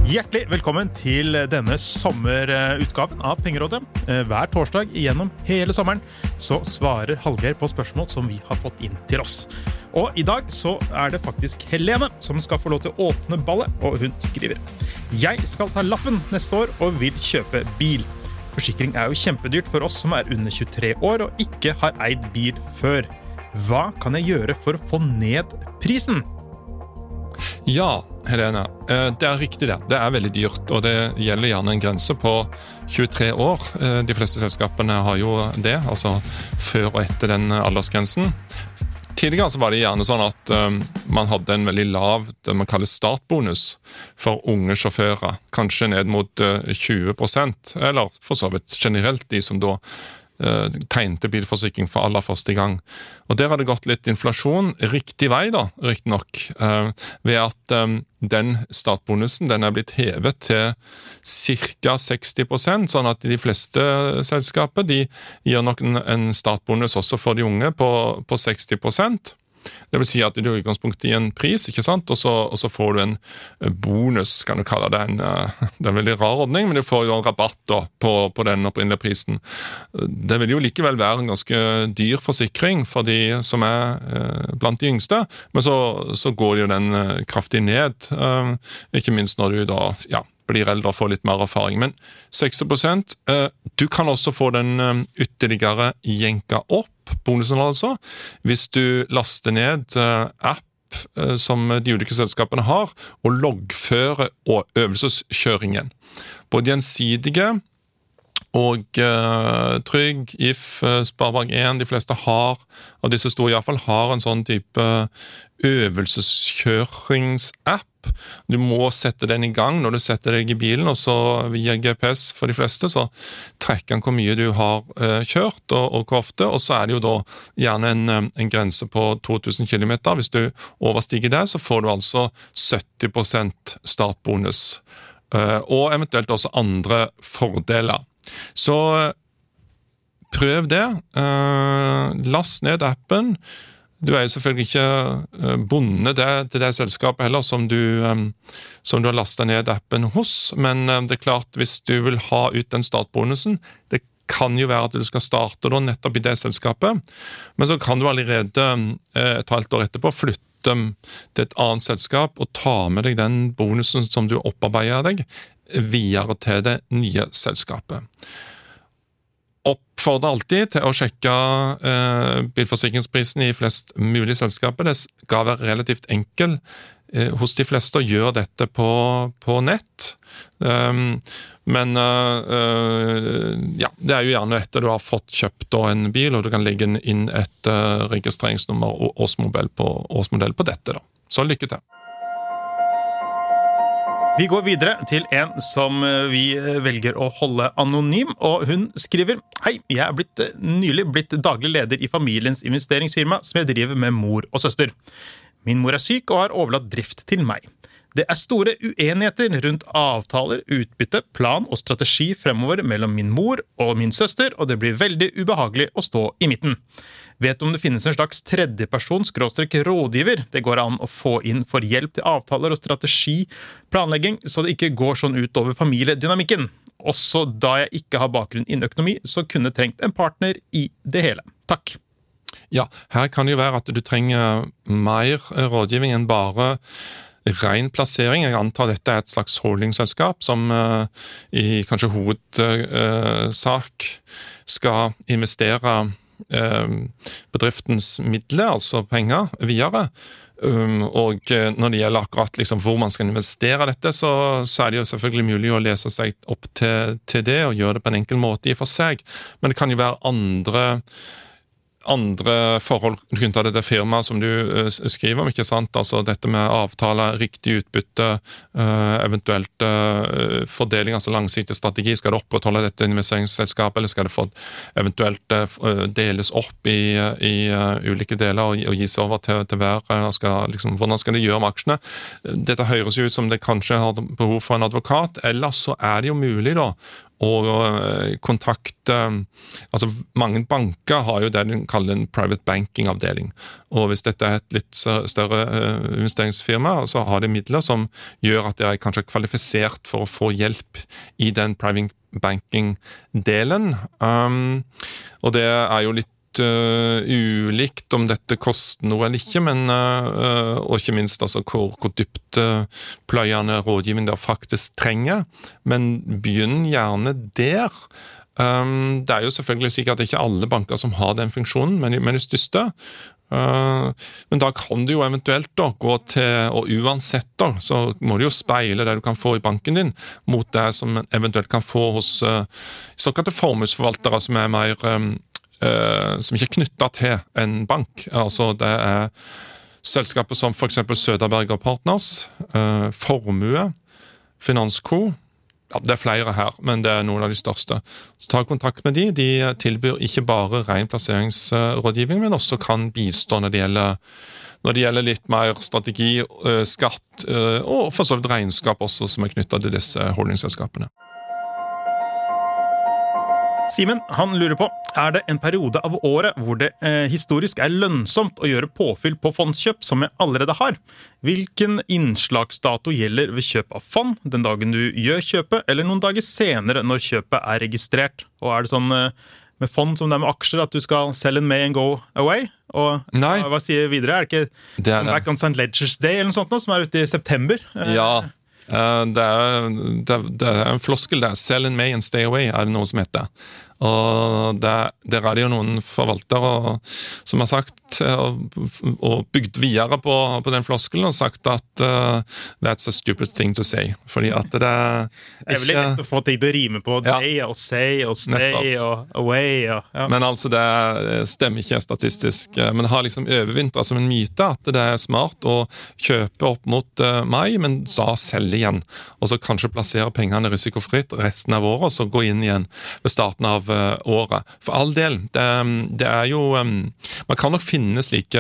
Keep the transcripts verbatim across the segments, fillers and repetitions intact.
Hjertelig velkommen til denne sommerutgaven av Pengerådet. Hver torsdag gjennom hele sommeren så svarer Hallgeir på spørsmål som vi har fått inn til oss. Og i dag så er det faktisk Helene som skal få lov til å åpne ballet, og hun skriver: Jeg skal ta lappen neste år og vil kjøpe bil. Forsikring er jo kjempedyrt for oss som er under tjuetre år og ikke har eid bil før. Hva kan jeg gjøre for å få ned prisen? Ja, Helene, det er riktig det. Det er veldig dyrt, og det gjelder gjerne en grense på tjuetre år. De fleste selskapene har jo det, altså før og etter den aldersgrensen. Tidligere så var det gjerne sånn at um, man hadde en veldig lav, det man kaller startbonus for unge sjåfører, kanskje ned mot uh, tjue prosent, eller for så vidt generelt de som da Uh, tegnte bilforsikring for aller første gang. Og der har det gått litt inflasjon, riktig vei da, riktig nok, uh, ved at um, den startbonusen den er blitt hevet til cirka seksti prosent, sånn at de fleste selskaper de gir nok en, en startbonus også for de unge på, på seksti prosent. Det vil si at du har utgangspunkt i en pris, ikke sant? Og så, og så får du en bonus, kan du kalle det. En, det er en veldig rar ordning, men du får jo en rabatt da, på, på den opprinnelige prisen. Det vil jo likevel være en ganske dyr forsikring for de som er eh, blant de yngste, men så, så går jo den eh, kraftig ned, eh, ikke minst når du da, ja, blir eldre og får litt mer erfaring. Men seksti prosent, eh, du kan også få den eh, ytterligere jenka opp, bonusen altså, hvis du laster ned uh, app uh, som de ulike selskapene har, og loggfører og øvelseskjøringen. Både gjensidige og uh, Trygg, If, uh, Sparebank en, de fleste har, og disse store i hvert fall har en sånn type øvelseskjøringsapp. Du må sette den i gang når du setter deg i bilen, og så via G P S for de fleste, så trekker den hvor mye du har uh, kjørt, og, og hvor ofte, og så er det jo da gjerne en, en grense på to tusen kilometer. Hvis du overstiger det, så får du altså sytti prosent startbonus, uh, og eventuelt også andre fordeler. Så uh, prøv det. Uh, last ned appen. Du er jo selvfølgelig ikke bundet til det selskapet heller som du, som du har lastet ned appen hos, men det er klart hvis du vil ha ut den startbonusen, det kan jo være at du skal starte da nettopp i det selskapet, men så kan du allerede et halvt år etterpå flytte til et annet selskap og ta med deg den bonusen som du opparbeider deg videre til det nye selskapet. Oppfordrer alltid til å sjekke eh, bilforsikringsprisen i flest mulig selskaper. Det skal være relativt enkel eh, hos de fleste å gjøre dette på, på nett. Um, men uh, ja, det er jo gjerne etter du har fått kjøpt da, en bil, og du kan legge inn et uh, registreringsnummer og årsmodell på, årsmodell på dette. Da. Så lykke til! Vi går videre til en som vi velger å holde anonym, og hun skriver: Hei, jeg er blitt, nylig blitt daglig leder i familiens investeringsfirma som jeg driver med mor og søster. Min mor er syk og har overlatt drift til meg. Det er store uenigheter rundt avtaler, utbytte, plan og strategi fremover mellom min mor og min søster, og det blir veldig ubehagelig å stå i midten. Vet om det finnes en slags tredjeperson skråstrek rådgiver det går an å få inn for hjelp til avtaler og strategi, planlegging, så det ikke går sånn ut over familiedynamikken. Også da jeg ikke har bakgrunn innen økonomi, så kunne trengt en partner i det hele. Takk. Ja, her kan det jo være at du trenger mer rådgivning enn bare ren plassering. Jeg antar dette er et slags holdingselskap som uh, i kanskje hovedsak uh, skal investere bedriftens midler, altså penger, videre. Um, og når det gjelder akkurat liksom, hvor man skal investere dette, så, så er det jo selvfølgelig mulig å lese seg opp til, til det og gjøre det på en enkel måte i for seg. Men det kan jo være andre andre forhold knyttet til det firmaet som du uh, skriver om, ikke sant? Altså dette med avtale, riktig utbytte, uh, eventuelt uh, fordeling, altså langsiktig strategi. Skal det opprettholde dette investeringsselskapet, eller skal det få eventuelt uh, deles opp i, i uh, ulike deler og, og gis over til, til hver? Uh, skal, liksom, hvordan skal det gjøre med aksjene? Dette høres jo ut som det kanskje har behov for en advokat, eller så er det jo mulig da og kontakt, altså mange banker har jo det de kaller en private banking-avdeling, og hvis dette er et litt større investeringsfirma, så har de midler som gjør at de er kanskje kvalifisert for å få hjelp i den private banking-delen, um, og det er jo litt Uh, ulikt om dette koster noe eller ikke, men uh, og ikke minst altså, hvor, hvor dypt uh, pløyende rådgivning der faktisk trenger, men begynn gjerne der. Um, det er jo selvfølgelig sikkert ikke alle banker som har den funksjonen, men, men de største. Uh, men da kan du jo eventuelt da gå til, og uansett da, så må du jo speile det du kan få i banken din, mot det som eventuelt kan få hos uh, såkalte formuesforvaltere som er mer um, Uh, som ikke er knyttet til en bank. Altså det er selskaper som for eksempel Söderberg og Partners, uh, Formue, Finansko, ja, det er flere her, men det er noen av de største. Så ta kontakt med de, de tilbyr ikke bare ren plasseringsrådgivning, men også kan bistå når det gjelder, når det gjelder litt mer strategi, uh, skatt, uh, og for så vidt regnskap også som er knyttet til disse holdningsselskapene. Simen, han lurer på, er det en periode av året hvor det eh, historisk er lønnsomt å gjøre påfyll på fondskjøp som jeg allerede har? Hvilken innslagsdato gjelder ved kjøp av fond, den dagen du gjør kjøpet, eller noen dager senere når kjøpet er registrert? Og er det sånn eh, med fond som det er med aksjer, at du skal sell in May and go away? Og Nei. Hva sier videre? Er det ikke det er det. Back on Saint Ledger's Day eller noe sånt nå, som er ute i september? Ja, Uh, det, er, det, det er en floskel der. Sell in May and stay away er det noe som heter. Og der, der er det jo noen forvaltere som har sagt og, og bygd videre på, på den floskelen og sagt at uh, that's a stupid thing to say. Fordi at det er Det er veldig lett å få ting til å rime på ja, day og say og stay nettopp. Og away og, ja. Men altså det stemmer ikke statistisk. Men det har liksom overvintret som en myte at det er smart å kjøpe opp mot uh, mai, men så selge igjen. Og så kanskje plassere pengene risikofritt resten av året, og så gå inn igjen ved starten av uh, året. For all del, det, det er jo um, man kan nok finne slike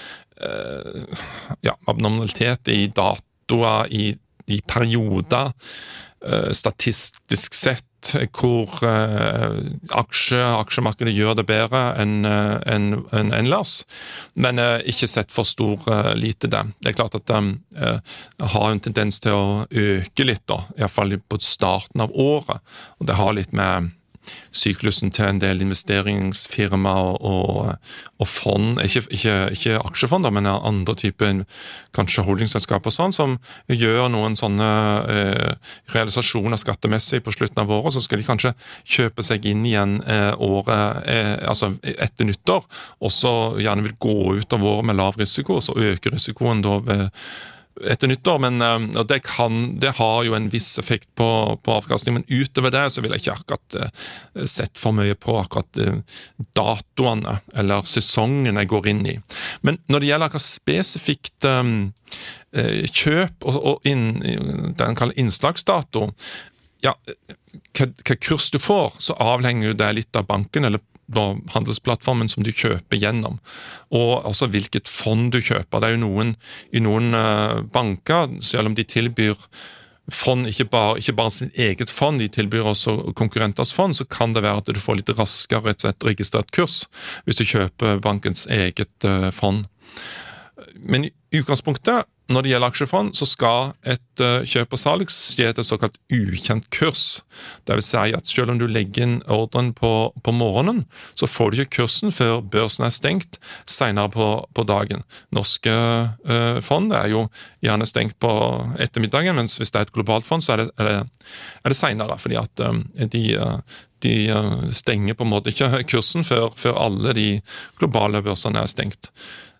uh, ja, abnormalitet i datoer, i, i perioder, uh, statistisk sett, hvor uh, aksje, aksjemarkedet gjør det bedre enn uh, en, en ellers, men uh, ikke sett for stor uh, lite det. Det er klart at det um, uh, har en tendens til å øke litt da, i hvert fall på starten av året, og det har litt med syklusen til en del investeringsfirma og, og, og fond, ikke, ikke, ikke aksjefonder, men andre typer kanskje holdningsselskaper og sånn, som gjør noen sånne eh, realisasjoner skattemessig på slutten av året, så skal de kanskje kjøpe seg inn igjen eh, året, eh, altså etter nyttår, og så gjerne vil gå ut av året med lav risiko, og så øker risikoen da ved etter nyttår, men uh, det, kan, det har jo en viss effekt på, på avkastning, men utover det så vil jeg ikke akkurat uh, sett for mye på akkurat uh, datoene eller sesongene jeg går inn i. Men når det gjelder akkurat spesifikt um, uh, kjøp og, og inn, det en kaller innslagsdato, ja, hva, hva kurs du får, så avhenger jo det litt av banken eller handelsplattformen som du kjøper gjennom, og også hvilket fond du kjøper. Det er jo noen i noen uh, banker, selv om de tilbyr fond, ikke bare, ikke bare sin eget fond, de tilbyr også konkurrenters fond, så kan det være at du får litt raskere et registrert kurs hvis du kjøper bankens eget uh, fond. Men i utgangspunktet, når det gjelder aksjefond, så skal et uh, kjøp og salg skje til et såkalt ukjent kurs. Det vil si at selv om du legger inn ordren på, på morgenen, så får du ikke kursen før børsen er stengt senere på, på dagen. Norske uh, fond er jo gjerne stengt på ettermiddagen, mens hvis det er et globalt fond, så er det, er det, er det senere, fordi at um, de, uh, de uh, stenger på en måte ikke kursen før, før alle de globale børsene er stengt.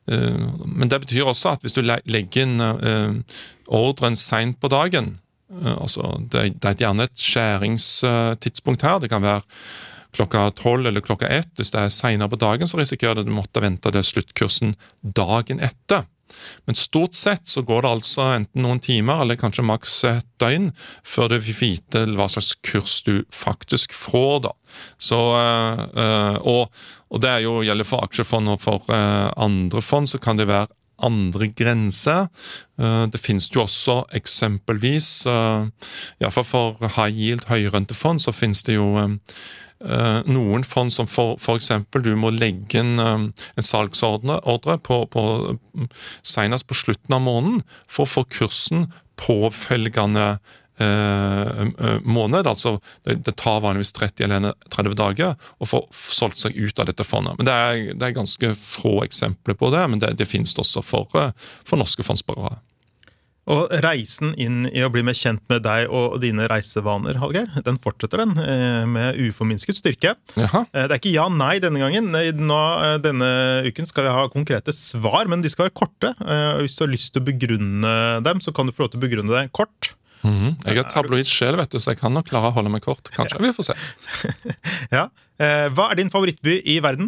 Men det betyr også at hvis du legger inn uh, ordren sent på dagen, uh, altså det, det er gjerne et skjæringstidspunkt her, det kan være klokka tolv eller klokka ett, hvis det er senere på dagen så risikerer du at du måtte vente det sluttkursen dagen etter. Men stort sett så går det altså enten noen timer eller kanskje maks et døgn før du vil vite hva slags kurs du faktisk får da. Så, uh, og, og det er jo gjelder for aksjefond og for uh, andre fond, så kan det være andre grenser. Uh, det finnes jo også eksempelvis, uh, i hvert fall for high yield, høyrentefond, så finnes det jo um, uh, noen fond som for, for eksempel du må legge en, um, en salgsordre ordre på, på, senest på slutten av måneden for å få kursen påfølgende Uh, måned, altså det, det tar vanligvis tretti eller tretti dager å få solgt seg ut av dette fondet. Men det er, det er ganske få eksempler på det, men det, det finnes det også for, for norske fondsparere. Og reisen inn i å bli mer kjent med deg og dine reisevaner, Hallgeir, den fortsetter den med uforminsket styrke. Jaha. Det er ikke ja-nei denne gangen. Nå, denne uken skal vi ha konkrete svar, men de skal være korte. Hvis du har lyst til å begrunne dem, så kan du få lov til å begrunne det kort. Mm-hmm. Jeg er tabloid selv, vet du, så jeg kan nok klare å holde meg kort. Kanskje, ja. Vi får se. Ja. Eh, hva er din favorittby i verden?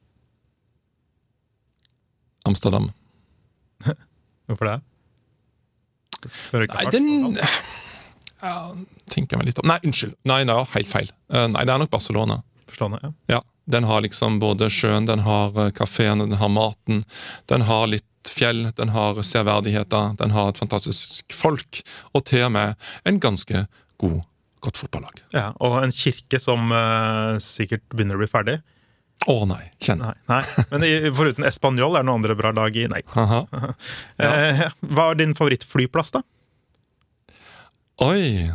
Amsterdam. Hvorfor det? Nei, den... Ja, tenker jeg meg litt om. Nei, unnskyld. Nei, nei, helt feil. Uh, nei, det er nok Barcelona. Barcelona, ja. Ja, den har liksom både sjøen, den har kaféen, den har maten, den har litt fjell, den har severdigheter, den har et fantastisk folk, og til og med en ganske god, godt fotballag. Ja, og en kirke som uh, sikkert begynner å bli ferdig. Å nei, kjenn. Nei, nei. Men i, foruten Espanyol er det noen andre bra lag i, nei. Aha. Ja. Eh, hva er din favorittflyplass da? Oi,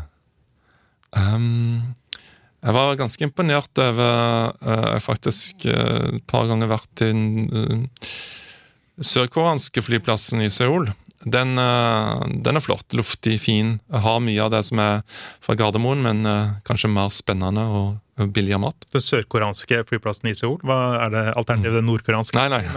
um, jeg var ganske imponert over, uh, faktisk uh, et par ganger vært til uh, sørkoreanske flyplassen i Seoul. Den, uh, den er flott, luftig, fin. Jeg har mye av det som er fra Gardermoen, men uh, kanskje mer spennende og, og billigere mat. Den sørkoreanske flyplassen i Seoul, hva er det alternativet, den nordkoreanske? Nei, nei.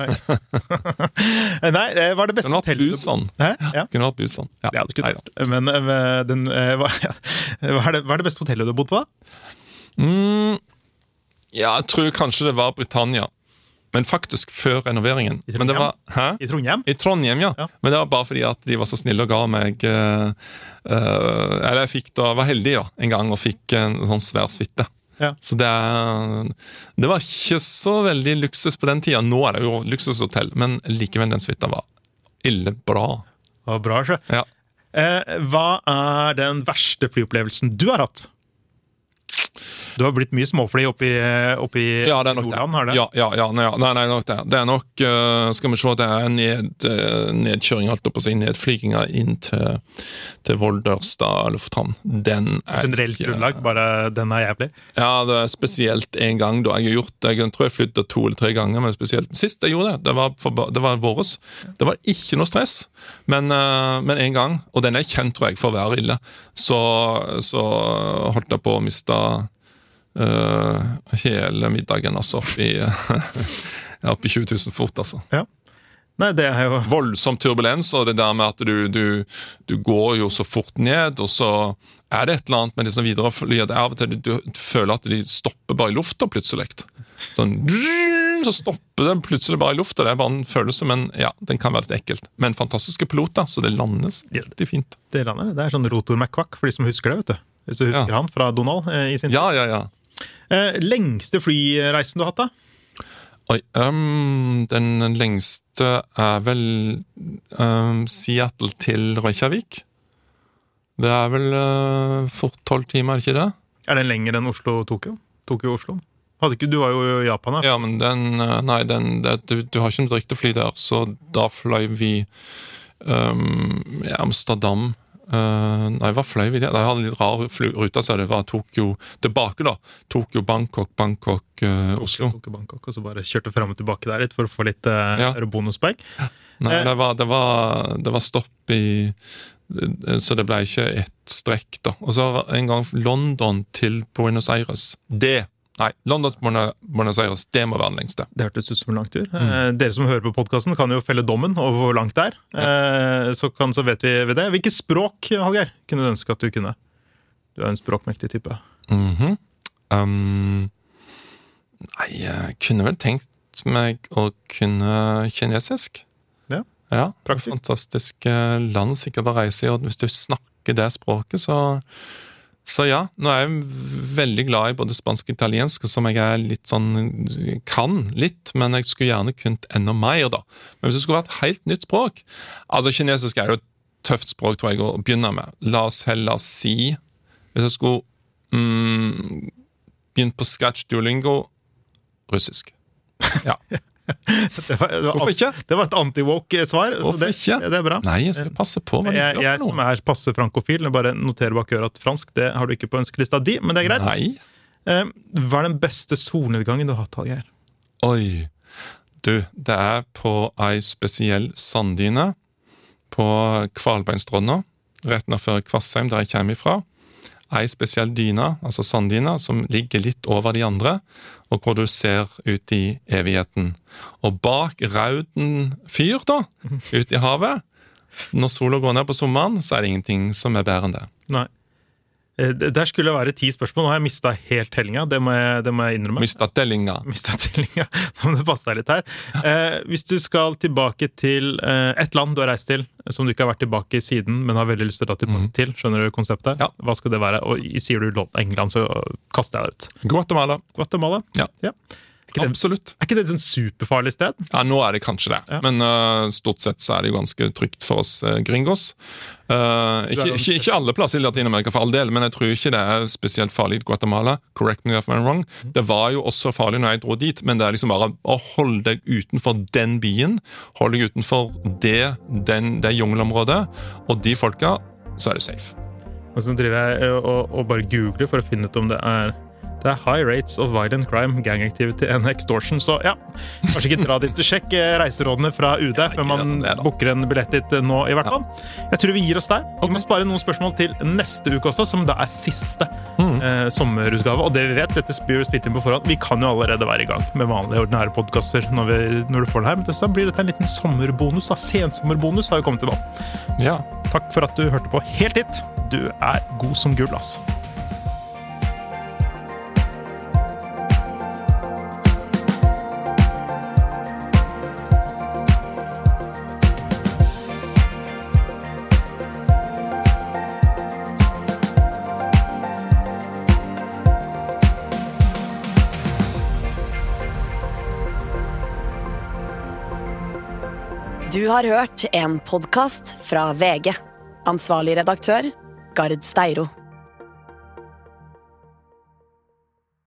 Nei, nei hva er det beste den hotellet? Busan. Hæ? Ja. Kunne vært Busan. Ja, ja det kunne vært. Men uh, den, uh, hva, ja. hva, er det, hva er det beste hotellet du har bodd på da? Mm, ja, jeg tror kanskje det var Britannia. Men faktisk før renoveringen. I Men det var, hæ? I Trondheim? I Trondheim, ja. ja. Men det var bare fordi at de var så snille og ga meg uh, uh, Eller jeg fikk da, var heldig da, en gang og fikk en sånn svær suite. Ja. Så det, det var ikke så veldig luksus på den tida. Nå er det jo luksushotell, men likevel den suita var ille bra. Det var bra, så. Ja. Eh, hva er den verste flyopplevelsen du har hatt? Du har blitt mye småfly oppi, oppi ja, det er nok Nordland, det. har det? Ja, ja, ja, nei, nei, nei, nok det. Det er nok, uh, skal vi se, det er ned, uh, nedkjøring, alt opp å si, nedflyginger inn til, til Voldørstad lufthavn. Den er generelt grunnlag, bare den er jævlig? Ja, det er spesielt en gang da jeg har gjort det. Jeg tror jeg flyttet to eller tre ganger, men spesielt sist jeg gjorde det, det var, for, det var våres. Det var ikke noe stress, men, uh, men en gang, og den er kjent, tror jeg, for å være ille, så, så holdt jeg på å miste Uh, hele middagen altså oppi, oppi tjue tusen fot altså. Ja. Nei, det er jo voldsom turbulens, og det der med at du, du, du går jo så fort ned, og så er det et eller annet med disse videre flyene, det er av og til du, du føler at de stopper bare i lufta plutselig. Sånn, så stopper den plutselig bare i lufta, det er bare en følelse, men ja, den kan være litt ekkelt. Men fantastiske piloter, så det landes veldig fint. Det lander, det er sånn rotor McQuack, for de som husker det, vet du. Hvis du husker ja. Han fra Donald eh, i sin tid. Ja, ja, ja. Eh, lengste flyreisen du har hatt da? Oi, um, den lengste er vel um, Seattle til Reykjavik. Det er vel uh, fort tolv timer, er det ikke det? Er den lengre enn Oslo-Tokyo? Tokyo-Oslo? Hadde ikke, du var jo i Japan, da. Ja, men den, nei, den, det, du, du har ikke noe direkte fly der, så da fløy vi um, i Amsterdam. Uh, nei, hva fløy vi det? Jeg hadde en litt rar rute, så det var Tokyo tilbake da. Tokyo, Bangkok, Bangkok, uh, Oslo. Tokyo, Bangkok, og så bare kjørte frem og tilbake der litt for å få litt uh, ja. bonuspoeng. Nei, det var, det, var, det var stopp i så det ble ikke et strekk da. Og så en gang London til Buenos Aires. Det Nei, London til Buenos Aires, det må være den lengste. Det hørtes ut som en lang tur. Mm. Eh, dere som hører på podcasten kan jo felle dommen over hvor langt det er. Ja. Eh, så, kan, så vet vi ved det. Hvilke språk, Hallgeir, kunne du ønske at du kunne? Du er en språkmektig type. Mm-hmm. um, Nei, jeg kunne vel tenkt meg å kunne kinesisk. Ja, ja praktisk. Fantastiske land sikkert å reise i, og hvis du snakker det språket, så Så ja, nå er jeg veldig glad i både spansk og italiensk, som jeg er litt sånn, kan litt, men jeg skulle gjerne kunnet enda mer da. Men hvis det skulle vært et helt nytt språk, altså kinesisk er jo et tøft språk, tror jeg, å begynne med. La oss heller si, hvis jeg skulle mm, begynt på Scratch Duolingo, russisk. Ja. Det var, det var, Hvorfor ikke? Det var et anti-woke svar. Hvorfor det, ikke? Det er bra. Nei, jeg skal passe på hva de Jeg, gjør jeg for som noe. er passe frankofil, jeg bare noterer bak øret at fransk, det har du ikke på ønskelista di, men det er greit. Nei. Eh, Hva er den beste solnedgangen du har hatt, Hallgeir? Oi. Du, det er på ei spesiell sanddyne på Kvalbeinstranda, rett ned før Kvassheim, der jeg kommer ifra. Ei spesiell dyne, altså sanddyne, som ligger litt over de andre, og hvor du ser ut i evigheten. Og bak Rauden fyr da, ut i havet, når sola går ned på sommeren, så er det ingenting som er bedre enn det. Nei. Eh, det- Der skulle det være ti spørsmål, nå har jeg mistet helt tellinga, det må jeg, det må jeg innrømme. Mista tellinga. Mistet tellinga, nå må det passe deg litt her. Eh, hvis du skal tilbake til eh, et land du har reist til, som du ikke har vært tilbake i siden, men har veldig lyst til å dra tilbake til, skjønner du konseptet? Ja. Hva skal det være? Og i- sier du London, England, så kaster jeg deg ut. Guatemala. Guatemala? Ja. Ja. Er ikke det- Absolutt. Er ikke det et sånn superfarlig sted? Ja, nå er det kanskje det. Ja. Men uh, stort sett så er det jo ganske trygt for oss uh, gringos. Uh, ikke, ikke, ikke alle plasser i Latinamerika for all del, men jeg tror ikke det er spesielt farlig i Guatemala. Correct me if I'm wrong. Det var jo også farlig når jeg dro dit, men det er liksom bare å holde deg utenfor den byen, holde deg utenfor det, den, det jungelområdet, og de folka, så er du safe. Og så driver jeg og, og bare googler for å finne ut om det er Det er high rates of violent crime, gang activity and extortion. Så ja, kanskje ikke dra dit. Sjekk reiserådene fra U D Ja, før man gjør det da. booker en billett dit nå, i hvert fall. Jeg tror vi gir oss der. Vi må spare noen spørsmål til neste uke også, som da er siste Mm. eh, sommerutgave. Og det vi vet, dette blir jo spilt inn på forhånd. Vi kan jo allerede være i gang med vanlige ordinære podcaster når, vi, når du får det her. Men så blir dette en liten sommerbonus. Da. Sensommerbonus har jo kommet til nå. Ja. Takk for at du hørte på helt hit. Du er god som gull, ass. Du har hørt en podcast fra V G. Ansvarlig redaktør, Gard Steiro.